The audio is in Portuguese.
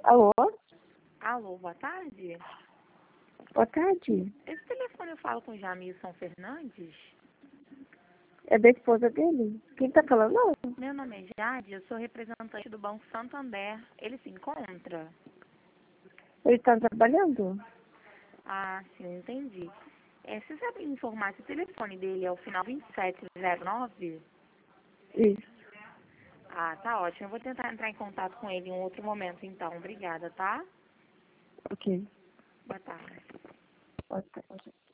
Alô? Alô, boa tarde. Boa tarde. Esse telefone eu falo com Jamilson Fernandes? É da esposa dele? Quem tá falando? Não. Meu nome é Jade, eu sou representante do Banco Santander. Ele se encontra? Ele tá trabalhando? Ah, sim, entendi. Você sabe me informar se o telefone dele é o final 2709? Isso. Ah, tá ótimo. Eu vou tentar entrar em contato com ele em um outro momento, então. Obrigada, tá? Ok. Boa tarde. Boa tarde.